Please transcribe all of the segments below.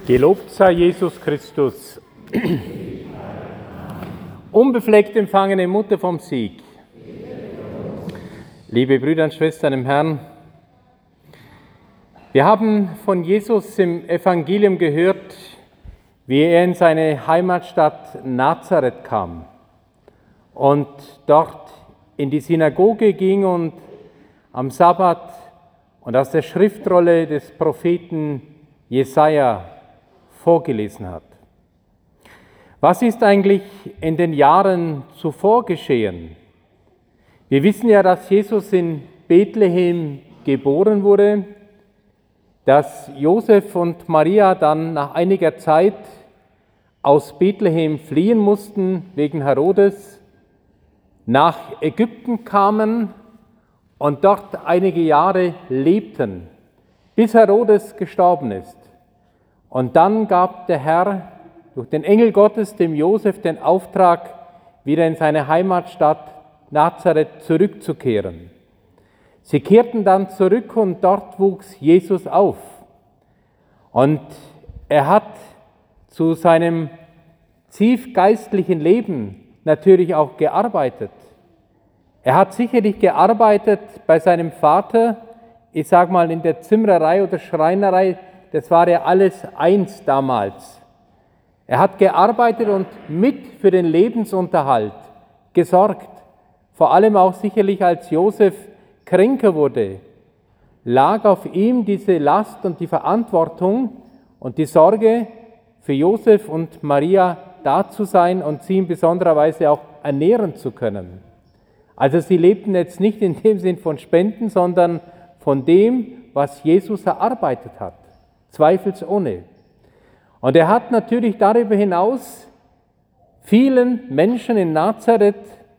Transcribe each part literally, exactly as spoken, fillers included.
Gelobt sei Jesus Christus. Unbefleckt empfangene Mutter vom Sieg. Liebe Brüder und Schwestern im Herrn, wir haben von Jesus im Evangelium gehört, wie er in seine Heimatstadt Nazareth kam und dort in die Synagoge ging und am Sabbat und aus der Schriftrolle des Propheten Jesaja vorgelesen hat. Was ist eigentlich in den Jahren zuvor geschehen? Wir wissen ja, dass Jesus in Bethlehem geboren wurde, dass Josef und Maria dann nach einiger Zeit aus Bethlehem fliehen mussten wegen Herodes, nach Ägypten kamen und dort einige Jahre lebten, bis Herodes gestorben ist. Und dann gab der Herr durch den Engel Gottes dem Josef den Auftrag, wieder in seine Heimatstadt Nazareth zurückzukehren. Sie kehrten dann zurück und dort wuchs Jesus auf. Und er hat zu seinem tief geistlichen Leben natürlich auch gearbeitet. Er hat sicherlich gearbeitet bei seinem Vater, ich sage mal in der Zimmererei oder Schreinerei, das war ja alles eins damals. Er hat gearbeitet und mit für den Lebensunterhalt gesorgt. Vor allem auch sicherlich, als Josef kränker wurde, lag auf ihm diese Last und die Verantwortung und die Sorge, für Josef und Maria da zu sein und sie in besonderer Weise auch ernähren zu können. Also sie lebten jetzt nicht in dem Sinn von Spenden, sondern von dem, was Jesus erarbeitet hat. Zweifelsohne. Und er hat natürlich darüber hinaus vielen Menschen in Nazareth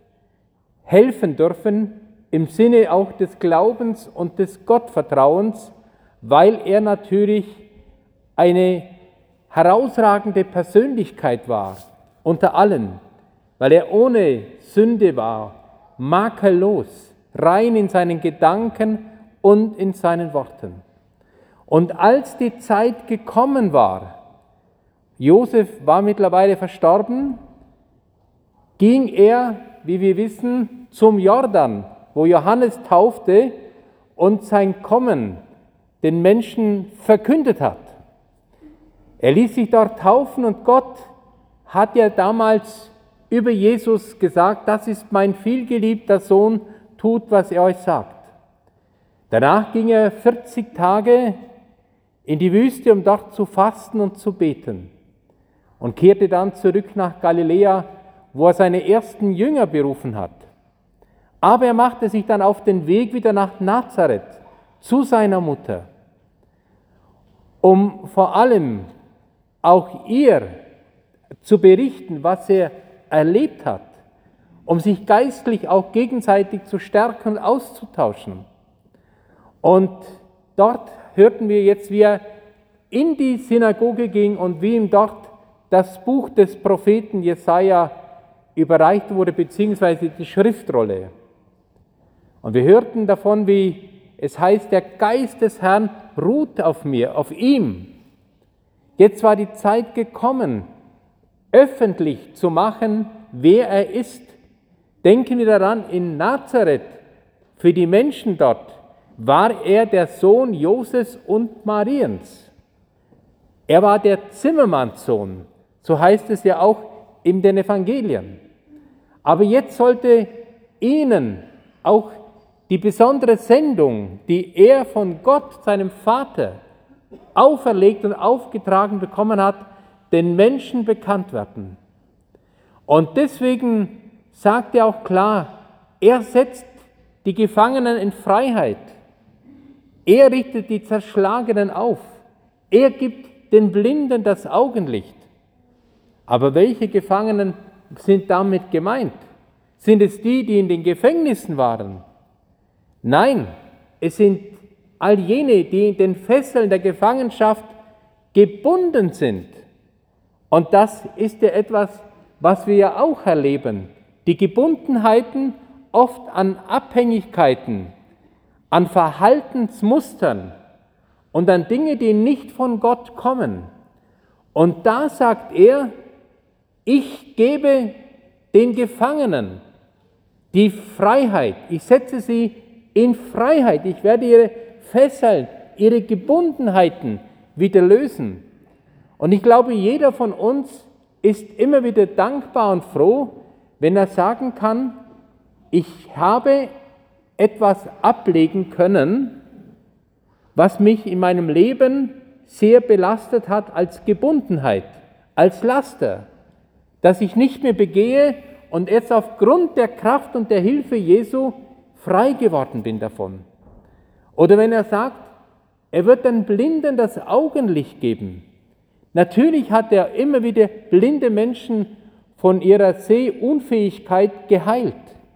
helfen dürfen, im Sinne auch des Glaubens und des Gottvertrauens, weil er natürlich eine herausragende Persönlichkeit war, unter allen, weil er ohne Sünde war, makellos, rein in seinen Gedanken und in seinen Worten. Und als die Zeit gekommen war, Josef war mittlerweile verstorben, ging er, wie wir wissen, zum Jordan, wo Johannes taufte und sein Kommen den Menschen verkündet hat. Er ließ sich dort taufen und Gott hat ja damals über Jesus gesagt, das ist mein vielgeliebter Sohn, tut, was er euch sagt. Danach ging er vierzig Tage in die Wüste, um dort zu fasten und zu beten und kehrte dann zurück nach Galiläa, wo er seine ersten Jünger berufen hat. Aber er machte sich dann auf den Weg wieder nach Nazareth zu seiner Mutter, um vor allem auch ihr zu berichten, was er erlebt hat, um sich geistlich auch gegenseitig zu stärken und auszutauschen. Und dort hörten wir jetzt, wie er in die Synagoge ging und wie ihm dort das Buch des Propheten Jesaja überreicht wurde, beziehungsweise die Schriftrolle. Und wir hörten davon, wie es heißt, der Geist des Herrn ruht auf mir, auf ihm. Jetzt war die Zeit gekommen, öffentlich zu machen, wer er ist. Denken wir daran, in Nazareth, für die Menschen dort, war er der Sohn Josefs und Mariens. Er war der Zimmermannssohn, so heißt es ja auch in den Evangelien. Aber jetzt sollte ihnen auch die besondere Sendung, die er von Gott, seinem Vater, auferlegt und aufgetragen bekommen hat, den Menschen bekannt werden. Und deswegen sagt er auch klar, er setzt die Gefangenen in Freiheit. Er richtet die Zerschlagenen auf. Er gibt den Blinden das Augenlicht. Aber welche Gefangenen sind damit gemeint? Sind es die, die in den Gefängnissen waren? Nein, es sind all jene, die in den Fesseln der Gefangenschaft gebunden sind. Und das ist ja etwas, was wir ja auch erleben. Die Gebundenheiten oft an Abhängigkeiten, an Verhaltensmustern und an Dinge, die nicht von Gott kommen. Und da sagt er, ich gebe den Gefangenen die Freiheit. Ich setze sie in Freiheit. Ich werde ihre Fesseln, ihre Gebundenheiten wieder lösen. Und ich glaube, jeder von uns ist immer wieder dankbar und froh, wenn er sagen kann, ich habe etwas ablegen können, was mich in meinem Leben sehr belastet hat als Gebundenheit, als Laster, das ich nicht mehr begehe und jetzt aufgrund der Kraft und der Hilfe Jesu frei geworden bin davon. Oder wenn er sagt, er wird den Blinden das Augenlicht geben. Natürlich hat er immer wieder blinde Menschen von ihrer Sehunfähigkeit geheilt.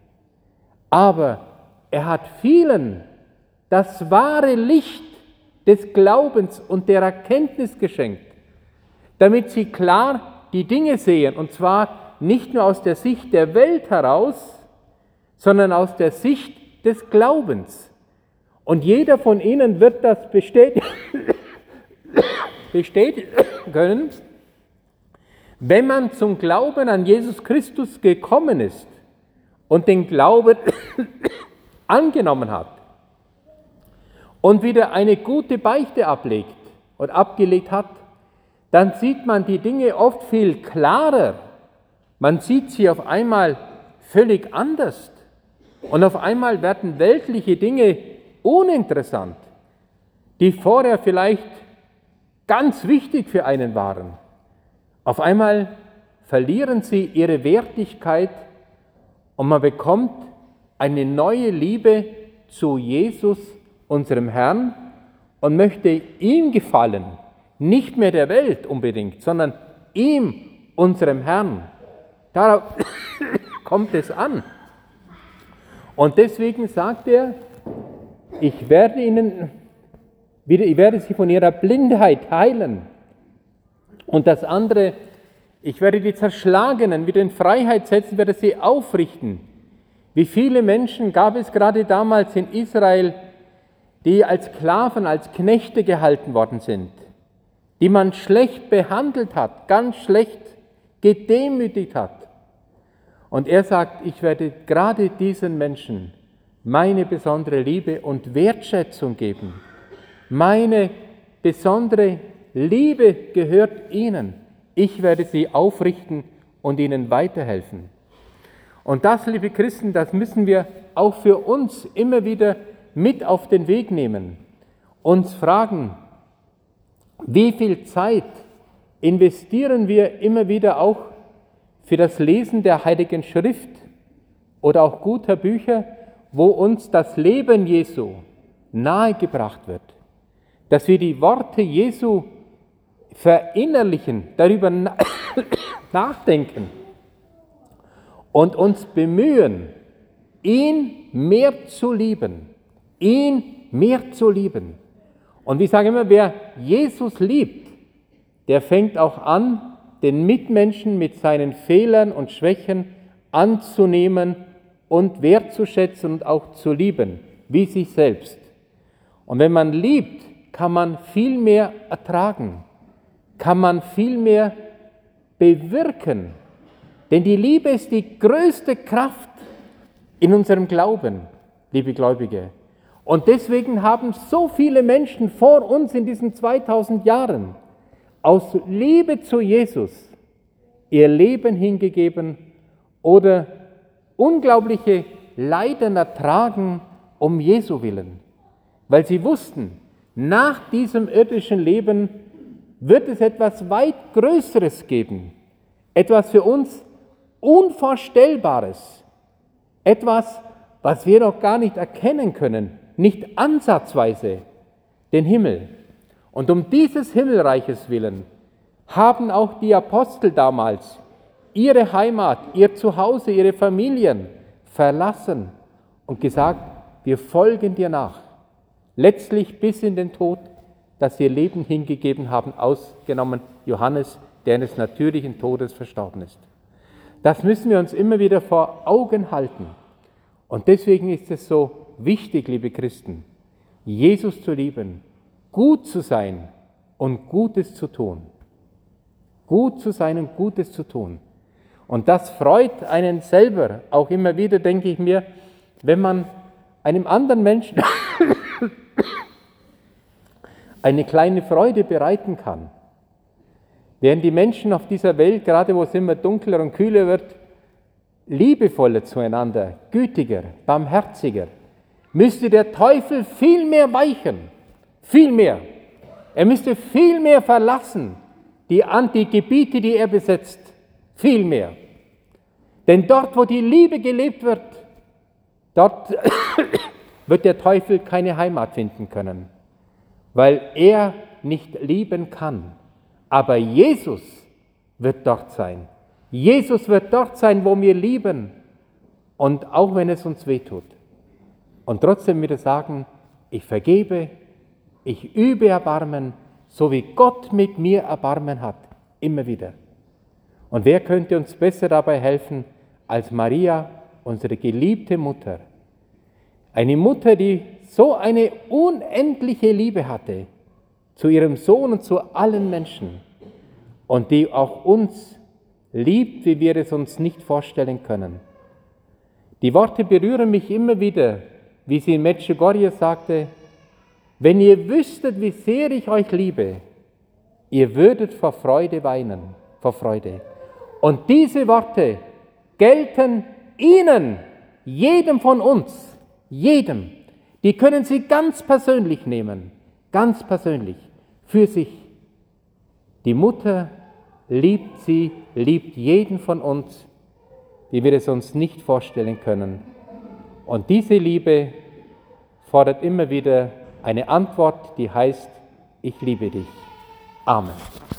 Aber er hat vielen das wahre Licht des Glaubens und der Erkenntnis geschenkt, damit sie klar die Dinge sehen, und zwar nicht nur aus der Sicht der Welt heraus, sondern aus der Sicht des Glaubens. Und jeder von ihnen wird das bestätigen, bestätigen können, wenn man zum Glauben an Jesus Christus gekommen ist und den Glauben angenommen hat und wieder eine gute Beichte ablegt und abgelegt hat, dann sieht man die Dinge oft viel klarer. Man sieht sie auf einmal völlig anders. Und auf einmal werden weltliche Dinge uninteressant, die vorher vielleicht ganz wichtig für einen waren. Auf einmal verlieren sie ihre Wertigkeit und man bekommt eine neue Liebe zu Jesus, unserem Herrn, und möchte ihm gefallen, nicht mehr der Welt unbedingt, sondern ihm, unserem Herrn. Darauf kommt es an. Und deswegen sagt er, ich werde ihnen wieder, ich werde sie von ihrer Blindheit heilen. Und das andere, ich werde die Zerschlagenen wieder in Freiheit setzen, werde sie aufrichten. Wie viele Menschen gab es gerade damals in Israel, die als Sklaven, als Knechte gehalten worden sind, die man schlecht behandelt hat, ganz schlecht gedemütigt hat. Und er sagt, ich werde gerade diesen Menschen meine besondere Liebe und Wertschätzung geben. Meine besondere Liebe gehört ihnen. Ich werde sie aufrichten und ihnen weiterhelfen. Und das, liebe Christen, das müssen wir auch für uns immer wieder mit auf den Weg nehmen. Uns fragen, wie viel Zeit investieren wir immer wieder auch für das Lesen der Heiligen Schrift oder auch guter Bücher, wo uns das Leben Jesu nahegebracht wird, dass wir die Worte Jesu verinnerlichen, darüber nachdenken und uns bemühen, ihn mehr zu lieben, ihn mehr zu lieben. Und ich sage immer, wer Jesus liebt, der fängt auch an, den Mitmenschen mit seinen Fehlern und Schwächen anzunehmen und wertzuschätzen und auch zu lieben, wie sich selbst. Und wenn man liebt, kann man viel mehr ertragen, kann man viel mehr bewirken. Denn die Liebe ist die größte Kraft in unserem Glauben, liebe Gläubige. Und deswegen haben so viele Menschen vor uns in diesen zweitausend Jahren aus Liebe zu Jesus ihr Leben hingegeben oder unglaubliche Leiden ertragen um Jesu willen, weil sie wussten, nach diesem irdischen Leben wird es etwas weit Größeres geben, etwas für uns Unvorstellbares, etwas, was wir noch gar nicht erkennen können, nicht ansatzweise, den Himmel. Und um dieses Himmelreiches willen haben auch die Apostel damals ihre Heimat, ihr Zuhause, ihre Familien verlassen und gesagt, wir folgen dir nach. Letztlich bis in den Tod, dass sie ihr Leben hingegeben haben, ausgenommen Johannes, der eines natürlichen Todes verstorben ist. Das müssen wir uns immer wieder vor Augen halten. Und deswegen ist es so wichtig, liebe Christen, Jesus zu lieben, gut zu sein und Gutes zu tun. gut zu sein und Gutes zu tun. Und das freut einen selber. Auch immer wieder denke ich mir, wenn man einem anderen Menschen eine kleine Freude bereiten kann. Während die Menschen auf dieser Welt, gerade wo es immer dunkler und kühler wird, liebevoller zueinander, gütiger, barmherziger, müsste der Teufel viel mehr weichen, viel mehr. Er müsste viel mehr verlassen, die, die Gebiete, die er besetzt, viel mehr. Denn dort, wo die Liebe gelebt wird, dort wird der Teufel keine Heimat finden können, weil er nicht lieben kann. Aber Jesus wird dort sein. Jesus wird dort sein, wo wir lieben, und auch wenn es uns wehtut. Und trotzdem wieder sagen, ich vergebe, ich übe Erbarmen, so wie Gott mit mir Erbarmen hat, immer wieder. Und wer könnte uns besser dabei helfen als Maria, unsere geliebte Mutter? Eine Mutter, die so eine unendliche Liebe hatte zu ihrem Sohn und zu allen Menschen und die auch uns liebt, wie wir es uns nicht vorstellen können. Die Worte berühren mich immer wieder, wie sie in Medjugorje sagte, wenn ihr wüsstet, wie sehr ich euch liebe, ihr würdet vor Freude weinen, vor Freude. Und diese Worte gelten Ihnen, jedem von uns, jedem. Die können Sie ganz persönlich nehmen, ganz persönlich, für sich. Die Mutter liebt sie, liebt jeden von uns, wie wir es uns nicht vorstellen können. Und diese Liebe fordert immer wieder eine Antwort, die heißt, ich liebe dich. Amen.